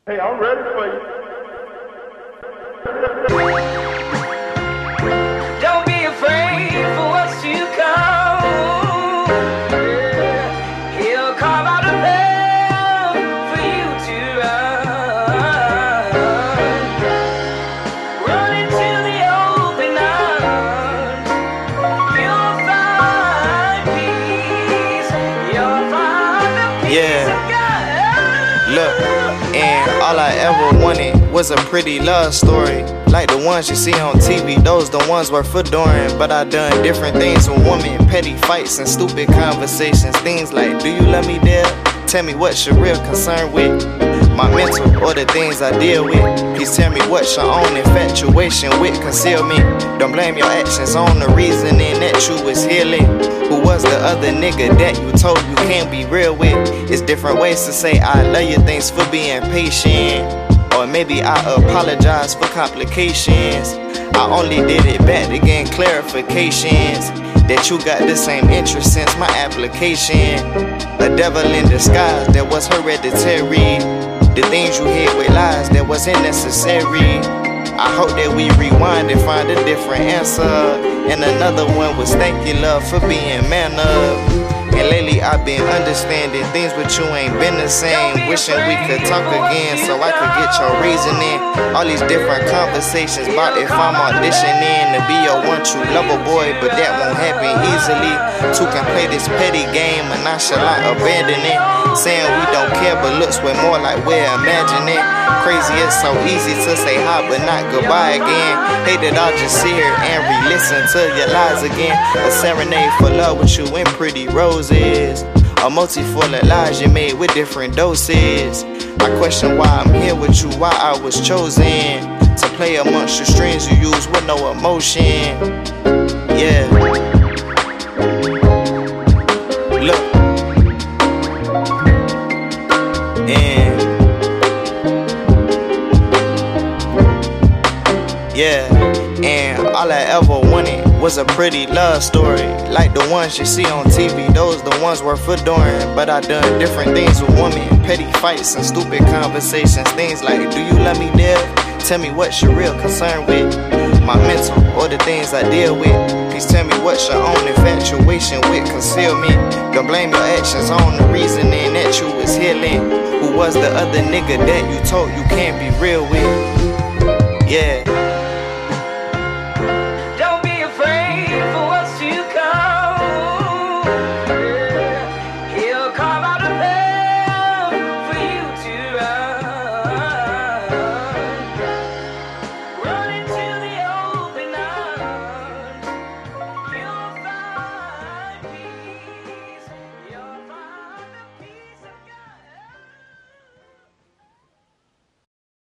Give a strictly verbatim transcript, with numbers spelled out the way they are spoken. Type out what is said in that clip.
Hey, I'm ready for you. Don't be afraid for what's to come. He'll carve out a path for you to run. Run into the open arms. You'll find peace. You'll find the peace Yeah. of God. Look, and all I ever wanted was a pretty love story. Like the ones you see on T V, those the ones worth adoring. But I done different things with women, petty fights and stupid conversations. Things like, do you love me, dear? Tell me what's your real concern with my mental or the things I deal with. Please tell me what's your own infatuation with concealment. Don't blame your actions on the reasoning that you was healing. Who was the other nigga that you told you can't be real with? It's different ways to say I love you, thanks for being patient. Or maybe I apologize for complications. I only did it back to gain clarifications that you got the same interest since my application. A devil in disguise that was hereditary. The things you hid with lies that wasn't necessary. I hope that we rewind and find a different answer. And another one was thank you, love, for being man up. And lately I've been understanding things but you ain't been the same. Wishing we could talk again so I could get your reasoning. All these different conversations about if I'm auditioning to be your one true lover boy, but that won't happen easily. Two can play this petty game and I shall not abandon it. Saying we don't care but looks way more like we're imagining. Crazy, it's so easy to say hi but not goodbye again. Hate that I'll just sit here and re-listen to your lies again. A serenade for love with you in pretty roses. A multi full of lies you made with different doses. I question why I'm here with you, why I was chosen to play amongst the strings you use with no emotion. Yeah. Look. And yeah, and all I ever wanted was a pretty love story. Like the ones you see on T V, those the ones worth adoring. But I done different things with women, petty fights and stupid conversations. Things like, do you love me, dear? Tell me what's your real concern with my mental or the things I deal with. Please tell me what's your own infatuation with concealment. Don't blame your actions on the reasoning that you was healing. Who was the other nigga that you told you can't be real with? Yeah.